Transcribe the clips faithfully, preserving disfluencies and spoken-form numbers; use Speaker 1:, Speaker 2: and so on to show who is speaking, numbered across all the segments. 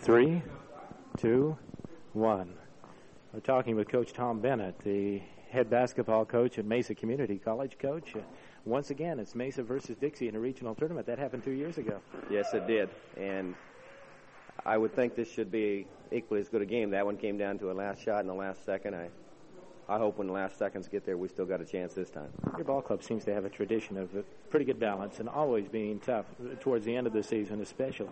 Speaker 1: Three, two, one. We're talking with Coach Tom Bennett, the head basketball coach at Mesa Community College. Coach, uh, once again, it's Mesa versus Dixie in a regional tournament. That happened two years ago.
Speaker 2: Yes, it did. And I would think this should be equally as good a game. That one came down to a last shot in the last second. I I hope when the last seconds get there, we still got a chance this time.
Speaker 1: Your ball club seems to have a tradition of a pretty good balance and always being tough towards the end of the season, especially.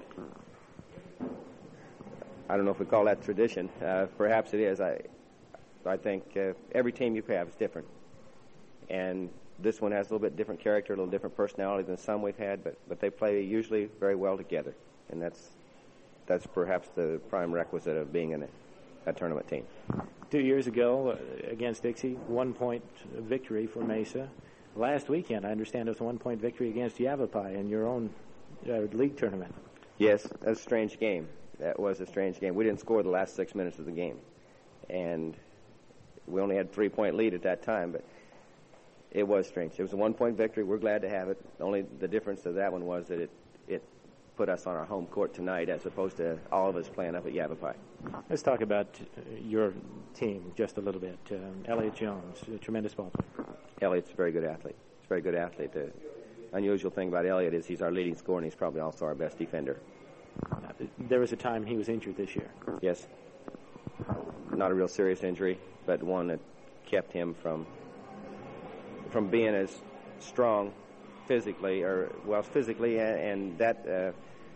Speaker 2: I don't know if we call that tradition. Uh, perhaps it is. I I think uh, every team you have is different. And this one has a little bit different character, a little different personality than some we've had, but, but they play usually very well together. And that's that's perhaps the prime requisite of being in a, a tournament team.
Speaker 1: Two years ago uh, against Dixie, one-point victory for Mesa. Last weekend, I understand it was a one-point victory against Yavapai in your own uh, league tournament.
Speaker 2: Yes, that was a strange game. That was a strange game. We didn't score the last six minutes of the game. And we only had a three-point lead at that time, but it was strange. It was a one-point victory. We're glad to have it. Only the difference of that one was that it, it put us on our home court tonight as opposed to all of us playing up at Yavapai.
Speaker 1: Let's talk about uh, your team just a little bit. Um, Elliot Jones, a tremendous ball player.
Speaker 2: Elliot's a very good athlete. He's a very good athlete. The unusual thing about Elliot is he's our leading scorer, and he's probably also our best defender.
Speaker 1: Uh, there was a time he was injured this year.
Speaker 2: Yes. Not a real serious injury, but one that kept him from from being as strong physically, or well, physically, and, and that uh,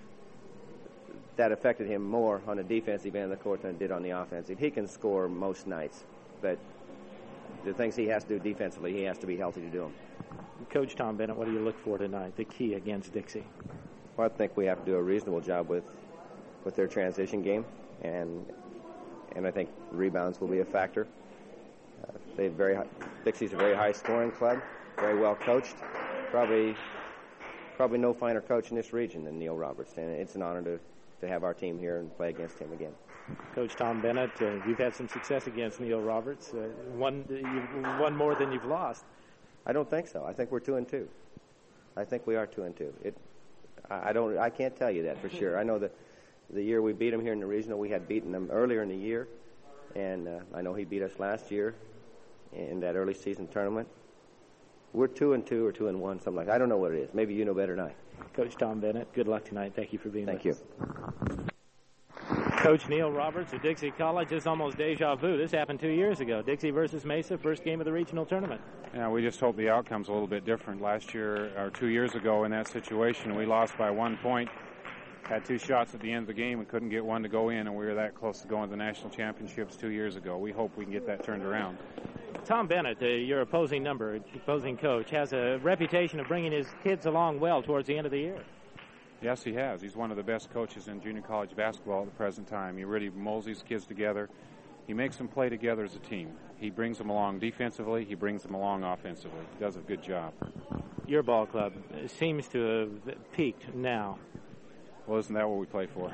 Speaker 2: that affected him more on the defensive end of the court than it did on the offensive. He can score most nights, but the things he has to do defensively, he has to be healthy to do them.
Speaker 1: Coach Tom Bennett, what do you look for tonight, the key against Dixie?
Speaker 2: Well, I think we have to do a reasonable job with with their transition game, and and I think rebounds will be a factor. Uh, they very high, Dixie's a very high-scoring club, very well coached. Probably probably no finer coach in this region than Neil Roberts, and it's an honor to, to have our team here and play against him again.
Speaker 1: Coach Tom Bennett, uh, you've had some success against Neil Roberts. Uh, one, you've won more than you've lost.
Speaker 2: I don't think so. I think we're two and two. I think we are two and two. It, I don't. I can't tell you that for sure. I know that the year we beat them here in the regional, we had beaten them earlier in the year, and uh, I know he beat us last year in that early season tournament. We're two and two or two and one, something like that. I don't know what it is. Maybe you know better than I.
Speaker 1: Coach Tom Bennett, good luck tonight. Thank you for being
Speaker 2: Thank
Speaker 1: with
Speaker 2: you.
Speaker 1: us. Coach Neil Roberts of Dixie College. This is almost deja vu. This happened two years ago. Dixie versus Mesa, first game of the regional tournament.
Speaker 3: Yeah, we just hope the outcome's a little bit different. Last year, or two years ago in that situation, we lost by one point. Had two shots at the end of the game and couldn't get one to go in, and we were that close to going to the national championships two years ago. We hope we can get that turned around.
Speaker 1: Tom Bennett, uh, your opposing number, opposing coach, has a reputation of bringing his kids along well towards the end of the year.
Speaker 3: Yes, he has. He's one of the best coaches in junior college basketball at the present time. He really molds these kids together. He makes them play together as a team. He brings them along defensively. He brings them along offensively. He does a good job.
Speaker 1: Your ball club seems to have peaked now.
Speaker 3: Well, isn't that what we play for?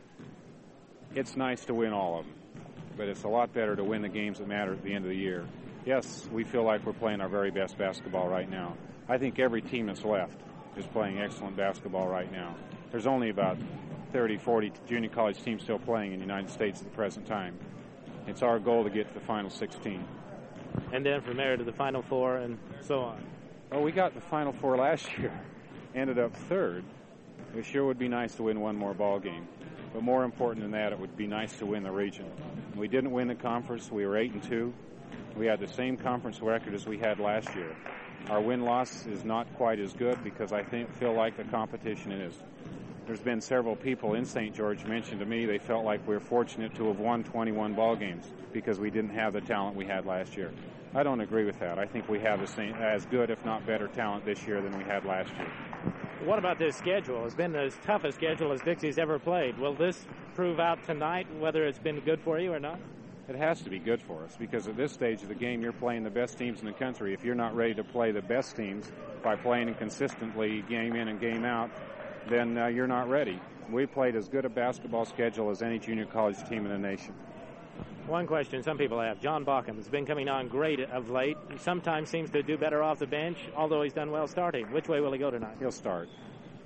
Speaker 3: It's nice to win all of them, but it's a lot better to win the games that matter at the end of the year. Yes, we feel like we're playing our very best basketball right now. I think every team that's left is playing excellent basketball right now. There's only about thirty, forty junior college teams still playing in the United States at the present time. It's our goal to get to the Final sixteen.
Speaker 1: And then from there to the Final Four and so on.
Speaker 3: Well, we got the Final Four last year, ended up third. It sure would be nice to win one more ball game. But more important than that, it would be nice to win the region. We didn't win the conference. We were eight and two. We had the same conference record as we had last year. Our win-loss is not quite as good because I think feel like the competition is. There's been several people in Saint George mentioned to me they felt like we were fortunate to have won twenty-one ball games because we didn't have the talent we had last year. I don't agree with that. I think we have the same, as good, if not better, talent this year than we had last year.
Speaker 1: What about this schedule? It's been as tough a schedule as Dixie's ever played. Will this prove out tonight whether it's been good for you or not?
Speaker 3: It has to be good for us because at this stage of the game, you're playing the best teams in the country. If you're not ready to play the best teams by playing consistently game in and game out, then uh, you're not ready. We played as good a basketball schedule as any junior college team in the nation.
Speaker 1: One question some people have. John Bauckham has been coming on great of late. He sometimes seems to do better off the bench, although he's done well starting. Which way will he go tonight?
Speaker 3: He'll start.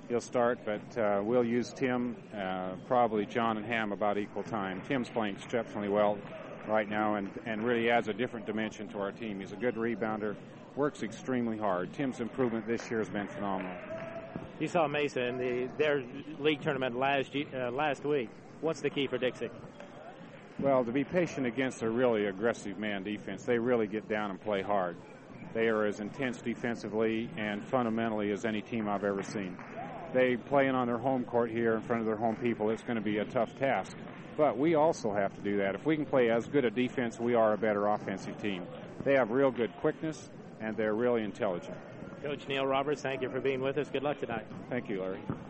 Speaker 3: he'll start, but uh, we'll use Tim, uh, probably John and Ham about equal time. Tim's playing exceptionally well right now and, and really adds a different dimension to our team. He's a good rebounder, works extremely hard. Tim's improvement this year has been phenomenal.
Speaker 1: You saw Mesa in the, their league tournament last uh, last week. What's the key for Dixie?
Speaker 3: Well, to be patient against a really aggressive man defense. They really get down and play hard. They are as intense defensively and fundamentally as any team I've ever seen. They playing on their home court here in front of their home people. It's going to be a tough task. But we also have to do that. If we can play as good a defense, we are a better offensive team. They have real good quickness, and they're really intelligent.
Speaker 1: Coach Neil Roberts, thank you for being with us. Good luck tonight.
Speaker 3: Thank you, Larry.